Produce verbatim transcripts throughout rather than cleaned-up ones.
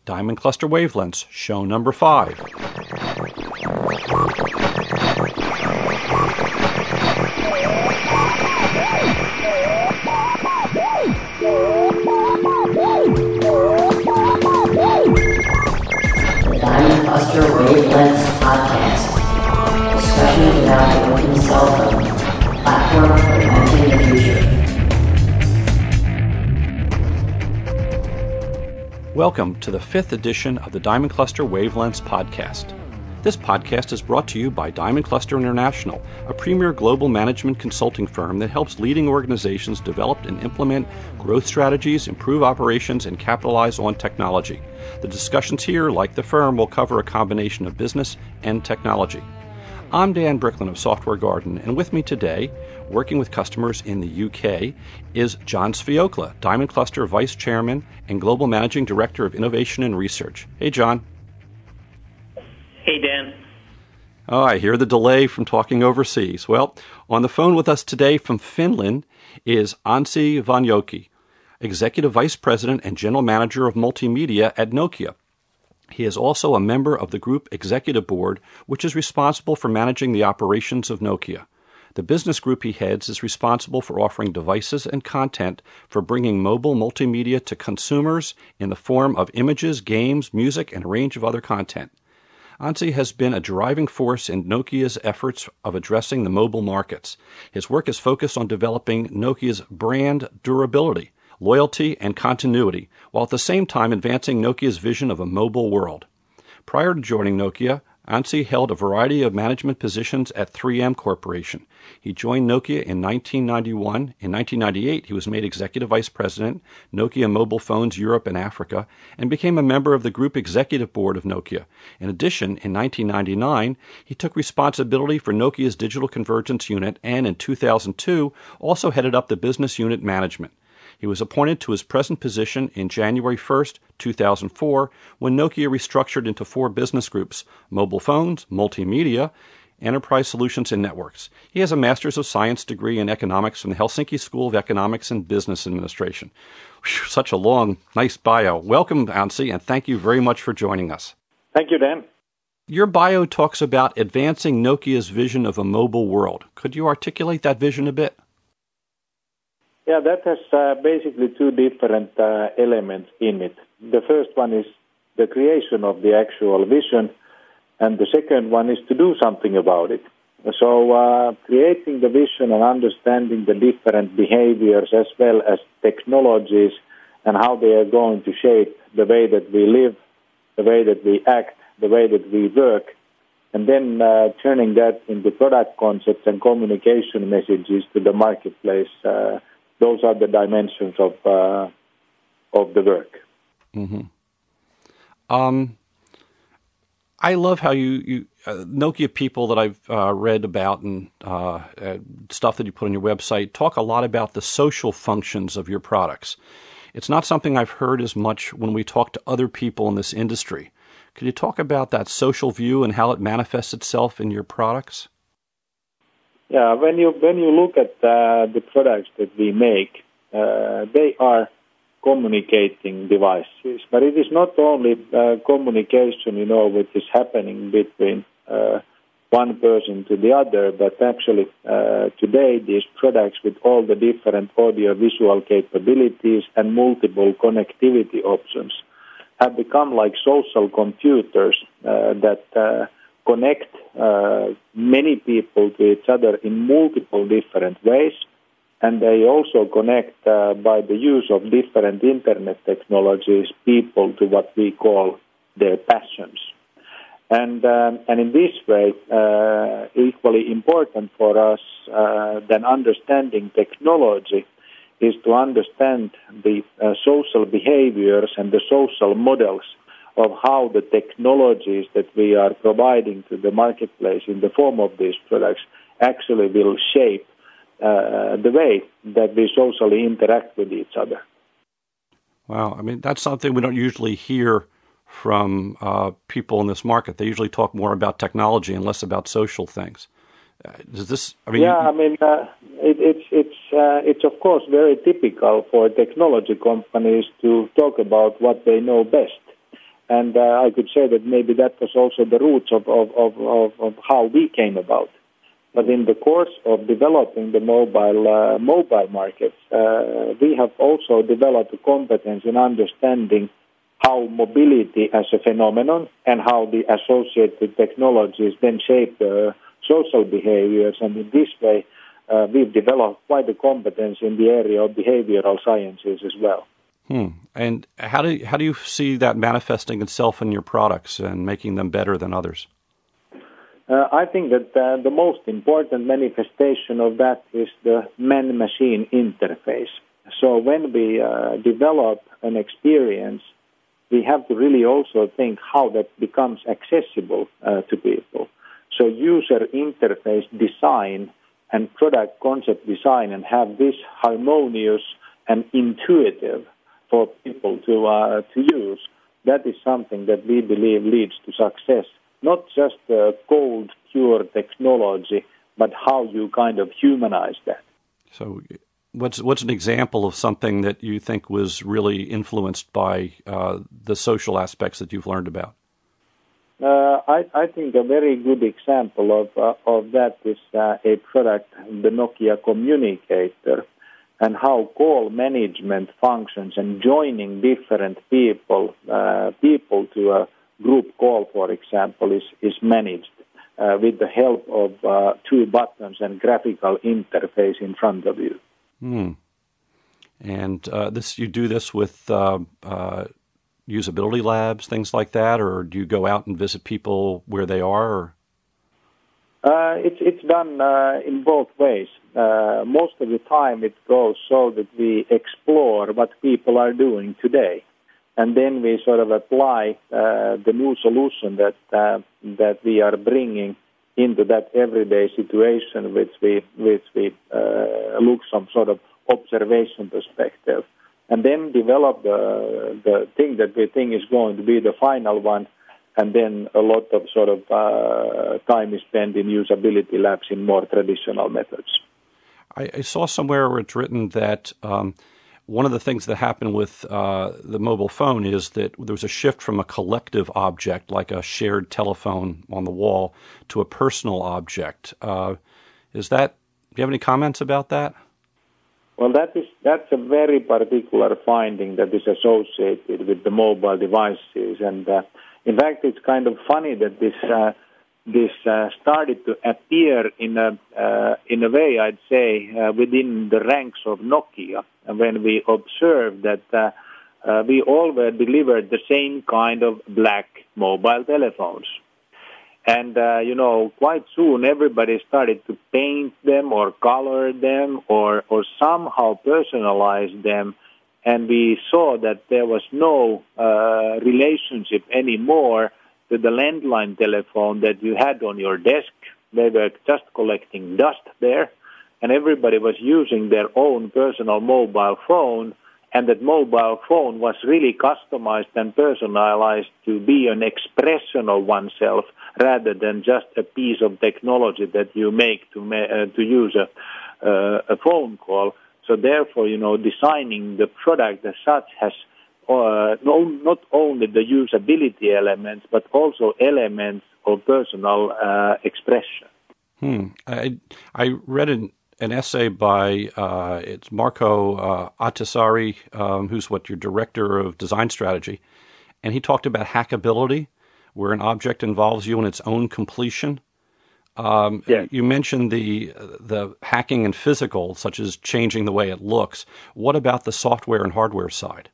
Diamond Cluster Wavelengths, show number five. The Diamond Cluster Wavelengths Podcast. Discussions about the open cell phone, platform for inventing the future. Welcome to the fifth edition of the Diamond Cluster Wavelengths Podcast. This podcast is brought to you by Diamond Cluster International, a premier global management consulting firm that helps leading organizations develop and implement growth strategies, improve operations, and capitalize on technology. The discussions here, like the firm, will cover a combination of business and technology. I'm Dan Bricklin of Software Garden, and with me today, working with customers in the U K, is John Sviokla, Diamond Cluster Vice Chairman and Global Managing Director of Innovation and Research. Hey, John. Hey, Dan. Oh, I hear the delay from talking overseas. Well, on the phone with us today from Finland is Anssi Vanjoki, Executive Vice President and General Manager of Multimedia at Nokia. He is also a member of the Group Executive Board, which is responsible for managing the operations of Nokia. The business group he heads is responsible for offering devices and content for bringing mobile multimedia to consumers in the form of images, games, music, and a range of other content. Anssi has been a driving force in Nokia's efforts of addressing the mobile markets. His work is focused on developing Nokia's brand durability, loyalty, and continuity, while at the same time advancing Nokia's vision of a mobile world. Prior to joining Nokia, Anssi held a variety of management positions at three M Corporation. He joined Nokia in nineteen ninety-one. In nineteen ninety-eight, he was made Executive Vice President, Nokia Mobile Phones Europe and Africa, and became a member of the Group Executive Board of Nokia. In addition, in nineteen ninety-nine, he took responsibility for Nokia's Digital Convergence Unit and in two thousand two also headed up the Business Unit Management. He was appointed to his present position in January first, two thousand four, when Nokia restructured into four business groups: mobile phones, multimedia, enterprise solutions, and networks. He has a Master's of Science degree in economics from the Helsinki School of Economics and Business Administration. Whew, such a long, nice bio. Welcome, Anssi, and thank you very much for joining us. Thank you, Dan. Your bio talks about advancing Nokia's vision of a mobile world. Could you articulate that vision a bit? Yeah, that has uh, basically two different uh, elements in it. The first one is the creation of the actual vision, and the second one is to do something about it. So uh, creating the vision and understanding the different behaviors as well as technologies and how they are going to shape the way that we live, the way that we act, the way that we work, and then uh, turning that into product concepts and communication messages to the marketplace. Uh, Those are the dimensions of uh, of the work. Mm-hmm. Um, I love how you, you uh, Nokia people that I've uh, read about and uh, uh, stuff that you put on your website talk a lot about the social functions of your products. It's not something I've heard as much when we talk to other people in this industry. Could you talk about that social view and how it manifests itself in your products? Yeah, when you when you look at uh, the products that we make, uh, they are communicating devices. But it is not only uh, communication, you know, which is happening between uh, one person to the other, but actually uh, today these products with all the different audio-visual capabilities and multiple connectivity options have become like social computers uh, that uh, connect uh, many people to each other in multiple different ways, and they also connect uh, by the use of different internet technologies people to what we call their passions. And um, and in this way, uh, equally important for us uh, than understanding technology is to understand the uh, social behaviors and the social models of how the technologies that we are providing to the marketplace in the form of these products actually will shape uh, the way that we socially interact with each other. Wow. I mean, that's something we don't usually hear from uh, people in this market. They usually talk more about technology and less about social things. Uh, does this? I mean, yeah, you, I mean, uh, it, it's it's uh, it's of course very typical for technology companies to talk about what they know best. And uh, I could say that maybe that was also the roots of, of, of, of, of how we came about. But in the course of developing the mobile uh, mobile markets, uh, we have also developed a competence in understanding how mobility as a phenomenon and how the associated technologies then shape the social behaviors. And in this way, uh, we've developed quite a competence in the area of behavioral sciences as well. Hmm. And how do how do you see that manifesting itself in your products and making them better than others? Uh, I think that uh, the most important manifestation of that is the man-machine interface. So when we uh, develop an experience, we have to really also think how that becomes accessible uh, to people. So user interface design and product concept design and have this harmonious and intuitive for people to uh, to use, that is something that we believe leads to success. Not just uh, cold, pure technology, but how you kind of humanize that. So what's what's an example of something that you think was really influenced by uh, the social aspects that you've learned about? Uh, I, I think a very good example of uh, of that is uh, a product, the Nokia Communicator, and how call management functions and joining different people uh, people to a group call, for example, is, is managed uh, with the help of uh, two buttons and graphical interface in front of you. Hmm. And uh, this you do this with uh, uh, usability labs, things like that, or do you go out and visit people where they are? Or? Uh, it's it's done uh, in both ways. Uh, most of the time it goes so that we explore what people are doing today. And then we sort of apply uh, the new solution that uh, that we are bringing into that everyday situation, which we which we uh, look some sort of observation perspective, and then develop the the thing that we think is going to be the final one, and then a lot of sort of uh, time is spent in usability labs in more traditional methods. I, I saw somewhere where it's written that. Um, One of the things that happened with uh, the mobile phone is that there was a shift from a collective object, like a shared telephone on the wall, to a personal object. Uh, is that? Do you have any comments about that? Well, that is that's a very particular finding that is associated with the mobile devices, and uh, in fact, it's kind of funny that this. Uh, This uh, started to appear in a uh, in a way, I'd say, uh, within the ranks of Nokia, when we observed that uh, uh, we all were delivered the same kind of black mobile telephones. And, uh, you know, quite soon everybody started to paint them or color them or, or somehow personalize them. And we saw that there was no uh, relationship anymore to the landline telephone that you had on your desk. They were just collecting dust there, and everybody was using their own personal mobile phone, and that mobile phone was really customized and personalized to be an expression of oneself rather than just a piece of technology that you make to ma- uh, to use a, uh, a phone call. So therefore, you know, designing the product as such has Uh, no, not only the usability elements, but also elements of personal uh, expression. Hmm. I I read an, an essay by uh, it's Marco uh, Ahtisaari, um, who's what your director of design strategy, and he talked about hackability, where an object involves you in its own completion. Um, yes. You mentioned the the hacking and physical, such as changing the way it looks. What about the software and hardware side?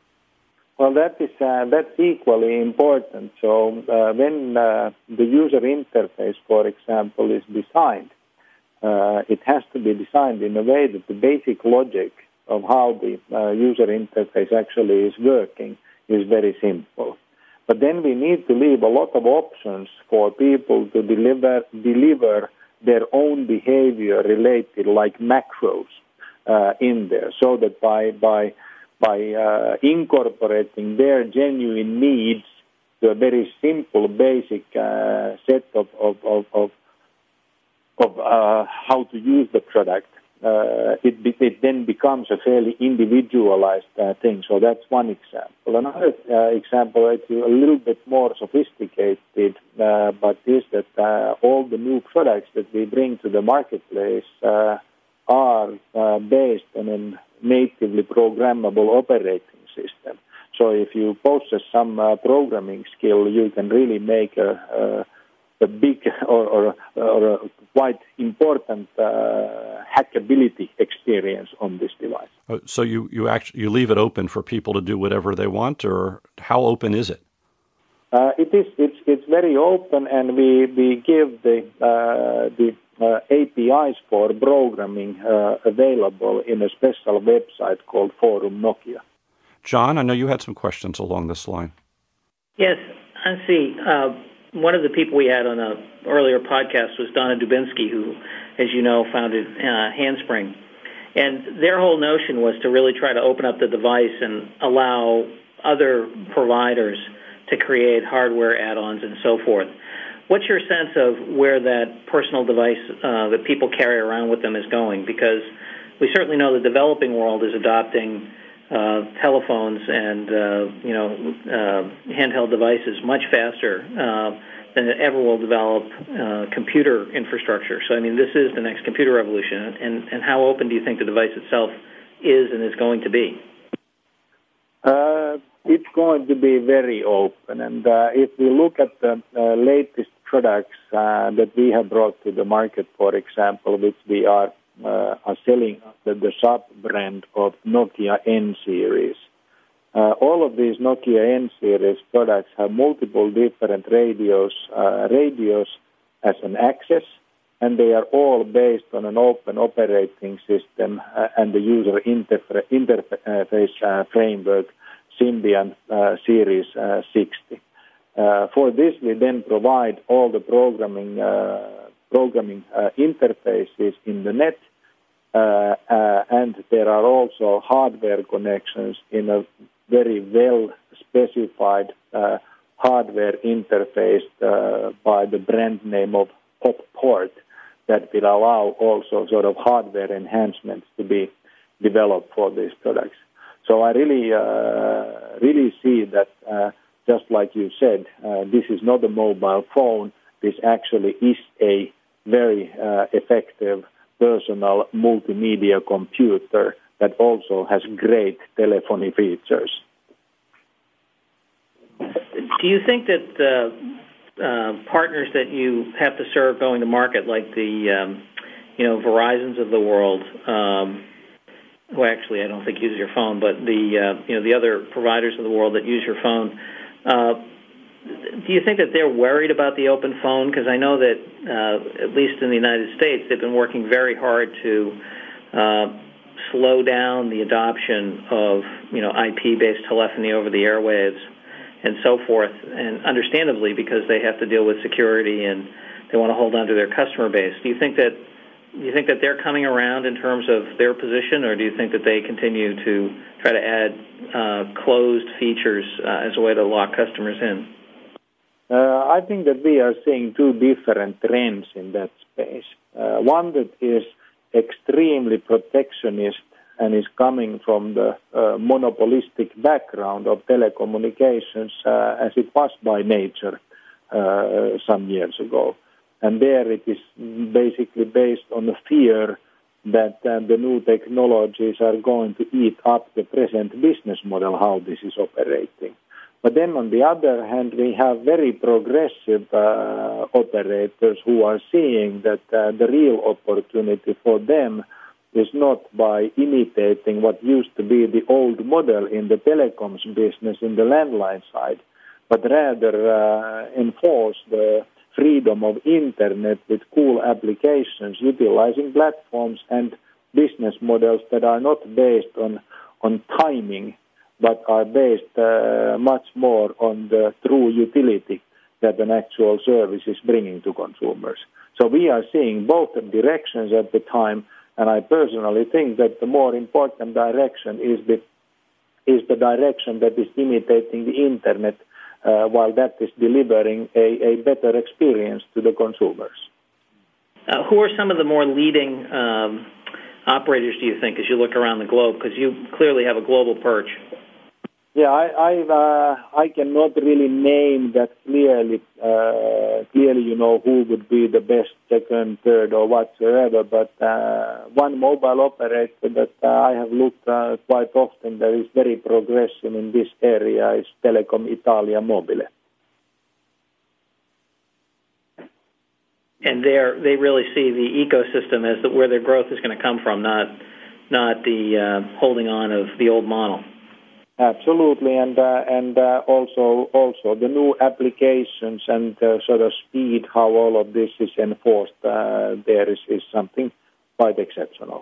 Well, that is uh, that's equally important. So uh, when uh, the user interface, for example, is designed, uh, it has to be designed in a way that the basic logic of how the uh, user interface actually is working is very simple. But then we need to leave a lot of options for people to deliver deliver their own behavior related, like macros, uh, in there, so that by by by uh, incorporating their genuine needs to a very simple, basic uh, set of of of, of, of uh, how to use the product, uh, it, be, it then becomes a fairly individualized uh, thing. So that's one example. Another uh, example, it's a little bit more sophisticated, uh, but is that uh, all the new products that we bring to the marketplace uh, are uh, based on a natively programmable operating system. So if you possess some uh, programming skill, you can really make a, a, a big or, or, or a quite important uh, hackability experience on this device. So you, you actually you leave it open for people to do whatever they want, or how open is it? Uh, it is. It's it's very open, and we we give the uh, the uh, A P Is for programming uh, available in a special website called Forum Nokia. John, I know you had some questions along this line. Yes, I see. Uh, one of the people we had on an earlier podcast was Donna Dubinsky, who, as you know, founded uh, Handspring. And their whole notion was to really try to open up the device and allow other providers to create hardware add-ons and so forth. What's your sense of where that personal device uh, that people carry around with them is going? Because we certainly know the developing world is adopting uh, telephones and uh, you know uh, handheld devices much faster uh, than it ever will develop uh, computer infrastructure. So, I mean, this is the next computer revolution. And, and how open do you think the device itself is and is going to be? Uh, it's going to be very open. And uh, if we look at the uh, latest products uh, that we have brought to the market, for example, which we are, uh, are selling under the sub-brand of Nokia N-Series, Uh, all of these Nokia N-Series products have multiple different radios, uh, radios as an access, and they are all based on an open operating system uh, and the user interfa- interface uh, framework, Symbian uh, Series uh, sixty. Uh, for this, we then provide all the programming uh, programming uh, interfaces in the net, uh, uh, and there are also hardware connections in a very well-specified uh, hardware interface uh, by the brand name of PopPort that will allow also sort of hardware enhancements to be developed for these products. So I really, uh, really see that, uh, just like you said, uh, this is not a mobile phone. This actually is a very uh, effective personal multimedia computer that also has great telephony features. Do you think that uh, uh, partners that you have to serve going to market, like the um, you know Verizons of the world, um, who actually I don't think use your phone, but the uh, you know the other providers of the world that use your phone, uh, do you think that they're worried about the open phone? Because I know that uh, at least in the United States, they've been working very hard to uh, slow down the adoption of, you know, I P-based telephony over the airwaves and so forth, and understandably because they have to deal with security and they want to hold on to their customer base. Do you think that do you think that they're coming around in terms of their position, or do you think that they continue to try to add uh, closed features uh, as a way to lock customers in? Uh, I think that we are seeing two different trends in that space. Uh, one that is extremely protectionist and is coming from the uh, monopolistic background of telecommunications uh, as it was by nature uh, some years ago. And there it is basically based on the fear that uh, the new technologies are going to eat up the present business model, how this is operating. But then on the other hand, we have very progressive uh, operators who are seeing that uh, the real opportunity for them is not by imitating what used to be the old model in the telecoms business in the landline side, but rather uh, enforce the freedom of internet with cool applications, utilizing platforms and business models that are not based on, on timing, but are based uh, much more on the true utility that an actual service is bringing to consumers. So we are seeing both directions at the time, and I personally think that the more important direction is the is the direction that is imitating the internet, uh, while that is delivering a, a better experience to the consumers. Uh, who are some of the more leading um, operators do you think as you look around the globe? Because you clearly have a global perch. Yeah, I I, uh, I cannot really name that clearly. Uh, clearly, you know, who would be the best second, third, or whatsoever. But uh, one mobile operator that uh, I have looked uh, quite often that is very progressive in this area is Telecom Italia Mobile. And they they really see the ecosystem as the, where their growth is going to come from, not not the uh, holding on of the old model. Absolutely, and uh, and uh, also also the new applications and uh, sort of speed how all of this is enforced uh, there is, is something quite exceptional.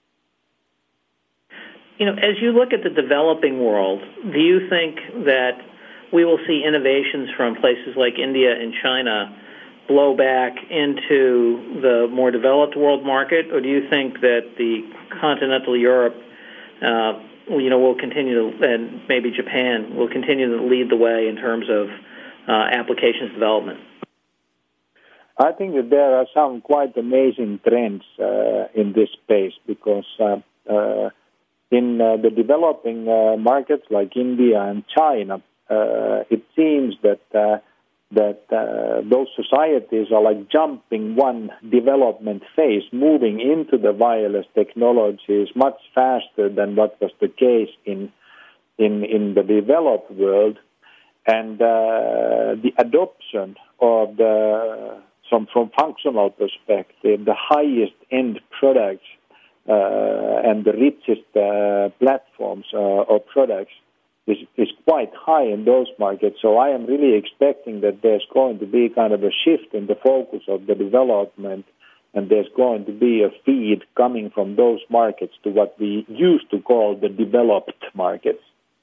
You know, as you look at the developing world, do you think that we will see innovations from places like India and China blow back into the more developed world market, or do you think that the continental Europe uh, you know, will continue to, and maybe Japan will continue to lead the way in terms of uh, applications development? I think that there are some quite amazing trends uh, in this space because uh, uh, in uh, the developing uh, markets like India and China, uh, it seems that uh, that uh, those societies are like jumping one development phase, moving into the wireless technologies much faster than what was the case in in, in the developed world. And uh, the adoption of the, from, from functional perspective, the highest end products uh, and the richest uh, platforms uh, or products Is, is quite high in those markets. So I am really expecting that there's going to be kind of a shift in the focus of the development, and there's going to be a feed coming from those markets to what we used to call the developed markets.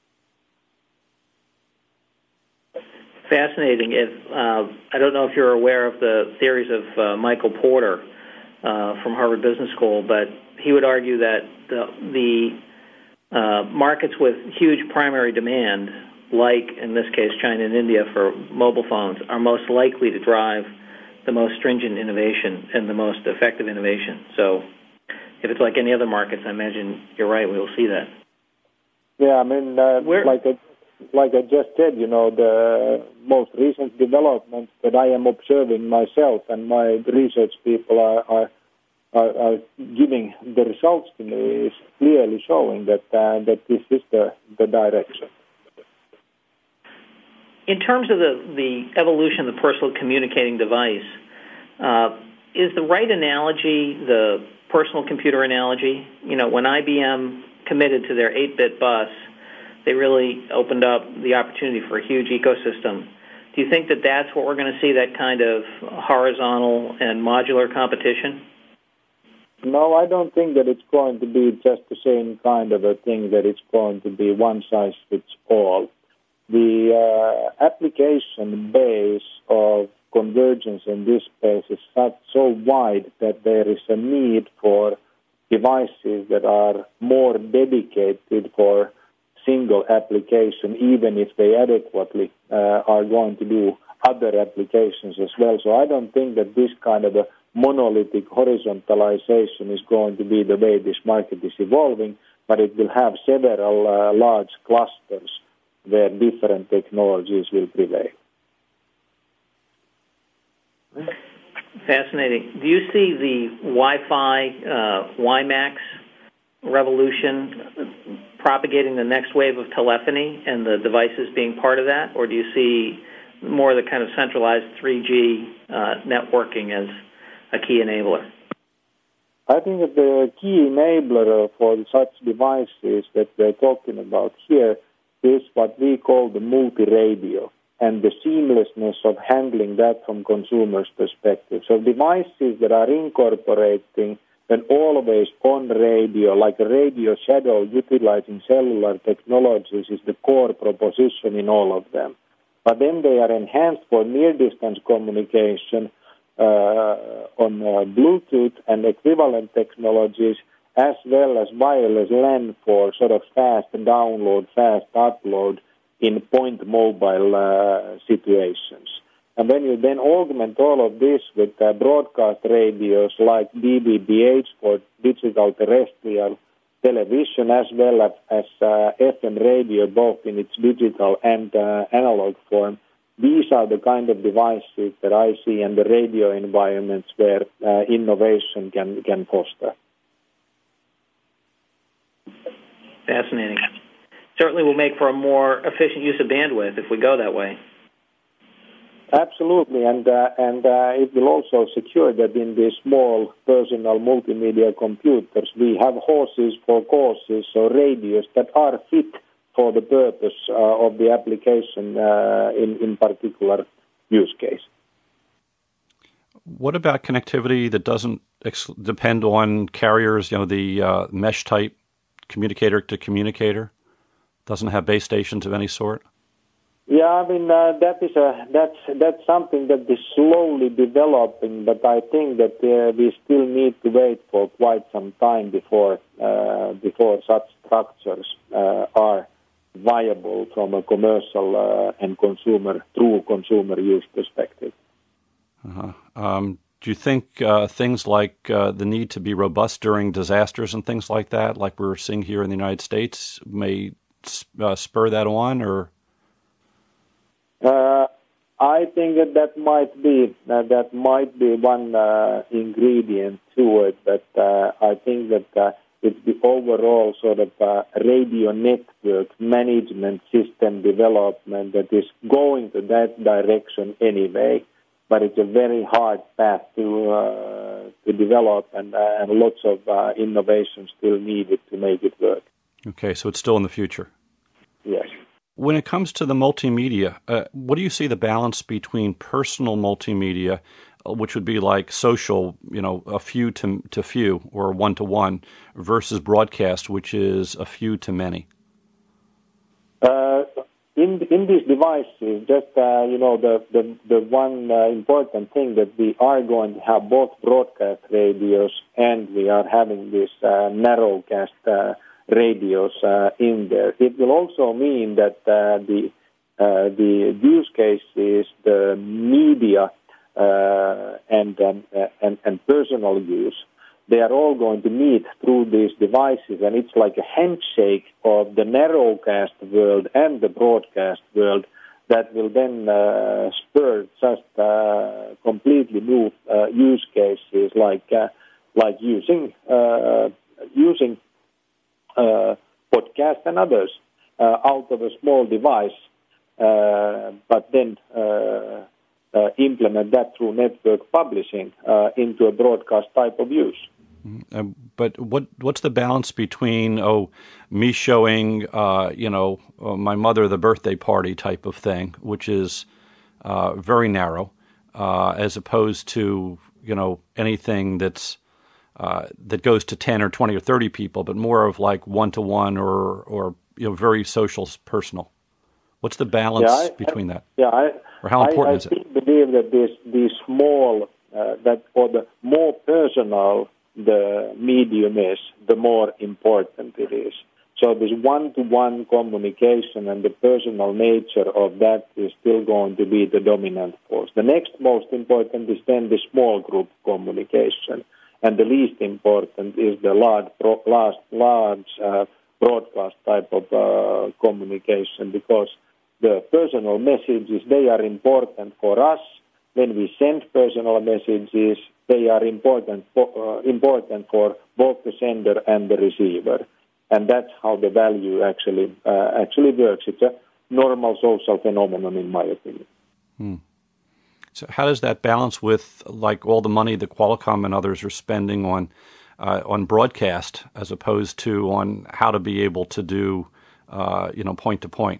Fascinating. If uh, I don't know if you're aware of the theories of uh, Michael Porter uh, from Harvard Business School, but he would argue that the, the Uh, markets with huge primary demand, like in this case China and India for mobile phones, are most likely to drive the most stringent innovation and the most effective innovation. So if it's like any other markets, I imagine you're right, we will see that. Yeah, I mean, uh, like, I, like I just said, you know, the most recent developments that I am observing myself and my research people are, are Are, are giving the results to me is clearly showing that uh, that this is the, the direction. In terms of the, the evolution of the personal communicating device, uh, is the right analogy the personal computer analogy? You know, when I B M committed to their eight-bit bus, they really opened up the opportunity for a huge ecosystem. Do you think that that's what we're going to see, that kind of horizontal and modular competition? No, I don't think that it's going to be just the same kind of a thing, that it's going to be one size fits all. The uh, application base of convergence in this space is such, so wide that there is a need for devices that are more dedicated for single application, even if they adequately uh, are going to do other applications as well. So I don't think that this kind of a monolithic horizontalization is going to be the way this market is evolving, but it will have several uh, large clusters where different technologies will prevail. Fascinating. Do you see the Wi-Fi, uh, WiMAX revolution propagating the next wave of telephony and the devices being part of that, or do you see more of the kind of centralized three G uh, networking as a key enabler? I think that the key enabler for such devices that we're talking about here is what we call the multi-radio and the seamlessness of handling that from consumers' perspective. So devices that are incorporating an always-on radio, like a radio shadow utilizing cellular technologies, is the core proposition in all of them. But then they are enhanced for near-distance communication Uh, on uh, Bluetooth and equivalent technologies, as well as wireless LAN for sort of fast download, fast upload in point mobile uh, situations. And when you then augment all of this with uh, broadcast radios like D B B H for digital terrestrial television, as well as, as uh, F M radio, both in its digital and uh, analog form, these are the kind of devices that I see in the radio environments where uh, innovation can, can foster. Fascinating. Certainly will make for a more efficient use of bandwidth if we go that way. Absolutely, and uh, and uh, it will also secure that in these small personal multimedia computers we have horses for courses, or radios that are fit for the purpose uh, of the application uh, in, in particular use case. What about connectivity that doesn't ex- depend on carriers, you know, the uh, mesh type communicator to communicator? Doesn't have base stations of any sort? Yeah, I mean uh, that is a that's that's something that is slowly developing, but I think that uh, we still need to wait for quite some time before uh, before such structures uh, are viable from a commercial uh, and consumer true consumer use perspective. Uh-huh. Um, do you think uh, things like uh, the need to be robust during disasters and things like that, like we're seeing here in the United States, may uh, spur that on, or? Uh, I think that that might be uh, that might be one uh, ingredient to it, but uh, I think that uh, it's the overall sort of uh, radio network management system development that is going to that direction anyway. But it's a very hard path to uh, to develop, and, uh, and lots of uh, innovation still needed to make it work. Okay, so it's still in the future. Yes. When it comes to the multimedia, uh, what do you see the balance between personal multimedia, uh, which would be like social, you know, a few to to few or one to one, versus broadcast, which is a few to many? Uh, in in these devices, just uh, you know, the the the one uh, important thing that we are going to have both broadcast radios and we are having this uh, narrowcast Uh, radios uh, in there. It will also mean that uh, the uh, the use cases, the media uh, and, um, uh, and and personal use, they are all going to meet through these devices, and it's like a handshake of the narrowcast world and the broadcast world that will then uh, spur just uh, completely new uh, use cases, like uh, like using uh, using Uh, podcast and others uh, out of a small device, uh, but then uh, uh, implement that through network publishing uh, into a broadcast type of use. Uh, but what what's the balance between, oh, me showing, uh, you know, uh, my mother the birthday party type of thing, which is uh, very narrow, uh, as opposed to, you know, anything that's Uh, that goes to ten or twenty or thirty people, but more of like one-to-one or, or you know, very social, personal. What's the balance yeah, I, between that? Yeah, I, or how important I, I is it? I believe that these these small, uh, that or the more personal the medium is, the more important it is. So this one-to-one communication and the personal nature of that is still going to be the dominant force. The next most important is then the small group communication. And the least important is the large, large, large uh, broadcast type of uh, communication, because the personal messages, they are important for us. When we send personal messages, they are important for, uh, important for both the sender and the receiver. And that's how the value actually uh, actually works. It's a normal social phenomenon, in my opinion. Hmm. So how does that balance with like all the money that Qualcomm and others are spending on uh, on broadcast, as opposed to on how to be able to do uh, you know point to point?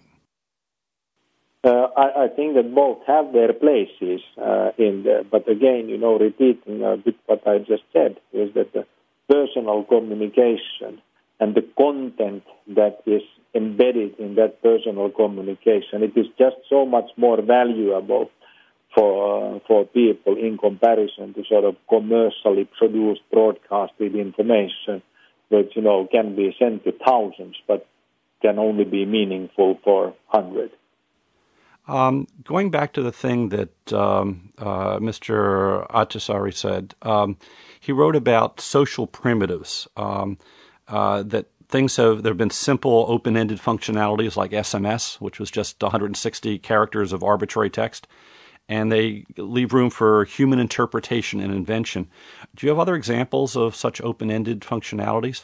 Uh, I, I think that both have their places uh, in there, but again, you know, repeating a bit what I just said is that the personal communication and the content that is embedded in that personal communication, it is just so much more valuable for uh, for people in comparison to sort of commercially produced broadcasted information, which, you know, can be sent to thousands, but can only be meaningful for hundreds. Um, going back to the thing that um, uh, Mister Ahtisaari said, um, he wrote about social primitives, um, uh, that things have, there have been simple open-ended functionalities like S M S, which was just one hundred sixty characters of arbitrary text, and they leave room for human interpretation and invention. Do you have other examples of such open-ended functionalities?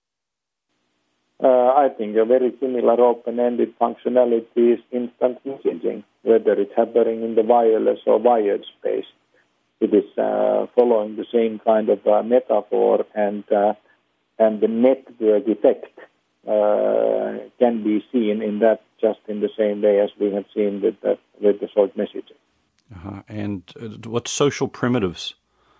Uh, I think a very similar open-ended functionality is instant messaging, whether it's happening in the wireless or wired space. It is uh, following the same kind of uh, metaphor, and uh, and the network effect uh, can be seen in that just in the same way as we have seen with the, with the short messaging. Uh-huh. And uh, what social primitives?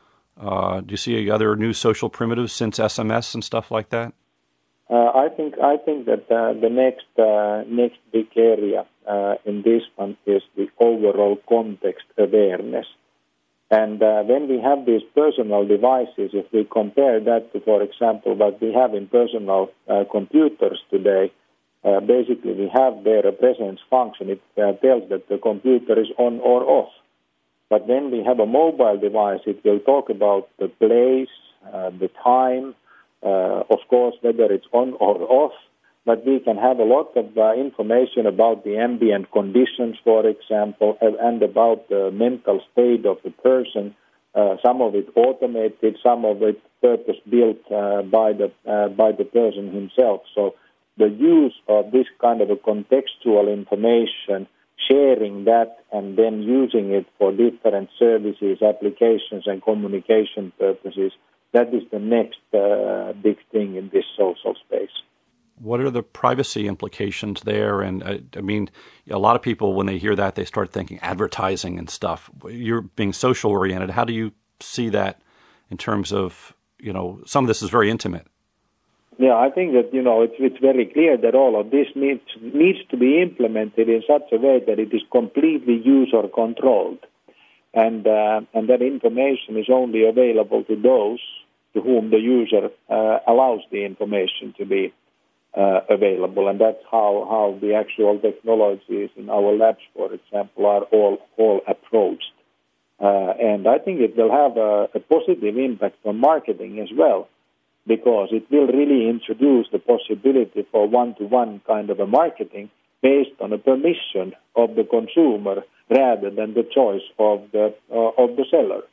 Uh, do you see other new social primitives since S M S and stuff like that? Uh, I think I think that uh, the next uh, next big area uh, in this one is the overall context awareness. And uh, when we have these personal devices, if we compare that to, for example, what we have in personal uh, computers today, uh, basically we have there a presence function. It uh, tells that the computer is on or off. But when we have a mobile device, it will talk about the place, uh, the time, Uh, of course, whether it's on or off, but we can have a lot of uh, information about the ambient conditions, for example, and about the mental state of the person, uh, some of it automated, some of it purpose-built uh, by the uh, by the person himself. So the use of this kind of a contextual information, sharing that, and then using it for different services, applications, and communication purposes, that is the next uh, big thing in this social space. What are the privacy implications there? And I, I mean, a lot of people, when they hear that, they start thinking advertising and stuff. You're being social oriented. How do you see that in terms of, you know, some of this is very intimate? Yeah, I think that, you know, it's, it's very clear that all of this needs, needs to be implemented in such a way that it is completely user controlled. And, uh, and that information is only available to those to whom the user uh, allows the information to be uh, available. And that's how, how the actual technologies in our labs, for example, are all, all approached. Uh, and I think it will have a, a positive impact on marketing as well, because it will really introduce the possibility for one-to-one kind of a marketing based on a permission of the consumer rather than the choice of the uh, of the seller.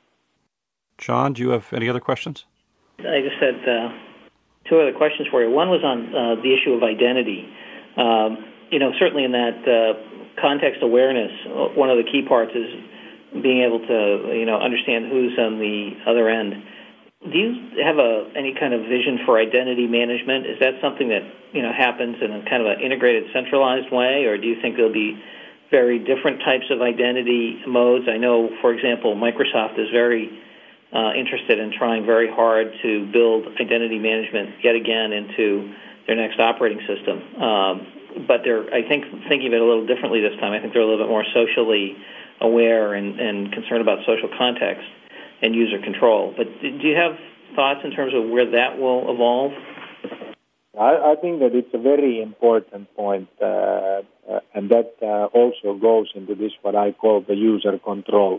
John, do you have any other questions? I just had uh, two other questions for you. One was on uh, the issue of identity. Um, you know, certainly in that uh, context awareness, one of the key parts is being able to, you know, understand who's on the other end. Do you have a, any kind of vision for identity management? Is that something that, you know, happens in a kind of an integrated, centralized way, or do you think there'll be very different types of identity modes? I know, for example, Microsoft is very uh, interested in trying very hard to build identity management yet again into their next operating system. Um, but they're, I think, thinking of it a little differently this time. I think they're a little bit more socially aware and, and concerned about social context and user control. But do you have thoughts in terms of where that will evolve? I, I think that it's a very important point, uh, uh, and that uh, also goes into this what I call the user control.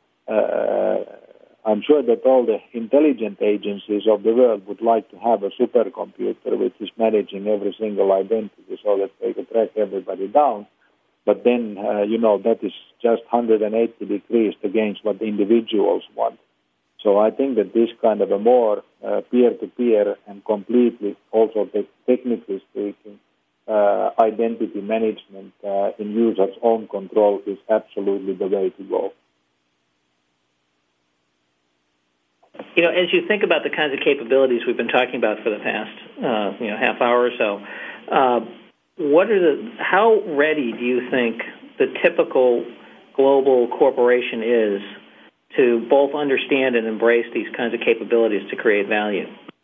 Uh, I'm sure that all the intelligent agencies of the world would like to have a supercomputer which is managing every single identity so that they can track everybody down. But then, uh, you know, that is just one hundred eighty degrees against what the individuals want. So I think that this kind of a more uh, peer-to-peer and completely, also te- technically speaking, uh, identity management uh, in users' own control is absolutely the way to go. You know, as you think about the kinds of capabilities we've been talking about for the past, uh, you know, half hour or so, uh, what are the? How ready do you think the typical global corporation is to both understand and embrace these kinds of capabilities to create value?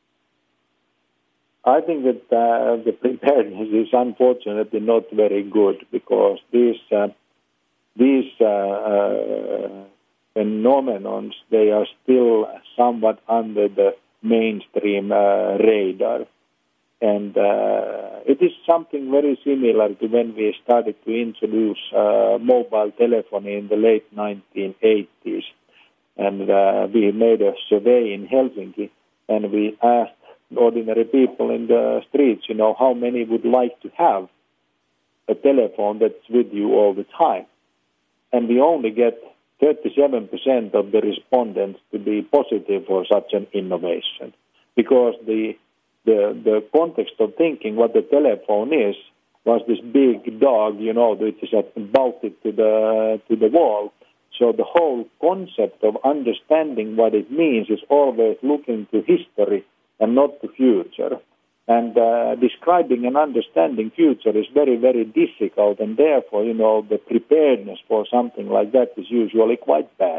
I think that uh, the preparedness is unfortunately not very good, because these uh, these uh, uh, phenomenons, they are still somewhat under the mainstream uh, radar. And uh, it is something very similar to when we started to introduce uh, mobile telephony in the late nineteen eighties. And uh, we made a survey in Helsinki, and we asked ordinary people in the streets, you know, how many would like to have a telephone that's with you all the time. And we only get thirty-seven percent of the respondents to be positive for such an innovation, because the the the context of thinking what the telephone is was this big dog, you know, which is bolted to the to the wall. So the whole concept of understanding what it means is always looking to history and not to future. And uh, describing and understanding future is very, very difficult, and therefore, you know, the preparedness for something like that is usually quite bad.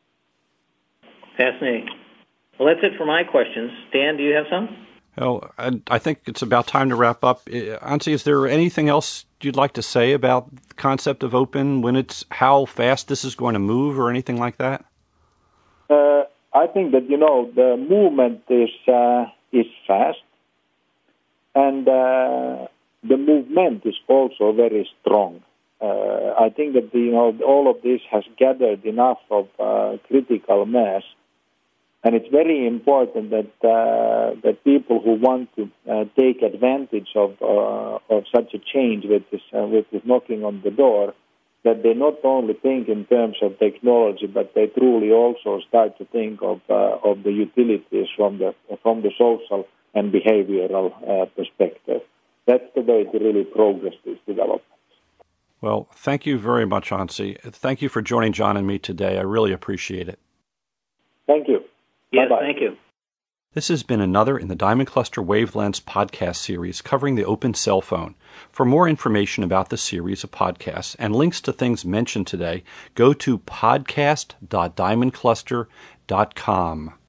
Fascinating. Well, that's it for my questions. Dan, do you have some? Well, I think it's about time to wrap up. Anssi, is there anything else you'd like to say about the concept of open, when it's how fast this is going to move or anything like that? Uh, I think that, you know, the movement is uh, is fast, and uh, the movement is also very strong. Uh, I think that, you know, all of this has gathered enough of uh, critical mass. And it's very important that uh, that people who want to uh, take advantage of uh, of such a change with this uh, with this knocking on the door, that they not only think in terms of technology, but they truly also start to think of uh, of the utilities from the from the social and behavioral uh, perspective. That's the way to really progress this development. Well, thank you very much, Anssi. Thank you for joining John and me today. I really appreciate it. Thank you. Yes, Bye-bye. thank you. This has been another in the Diamond Cluster Wavelengths podcast series covering the open cell phone. For more information about the series of podcasts and links to things mentioned today, go to podcast dot diamond cluster dot com.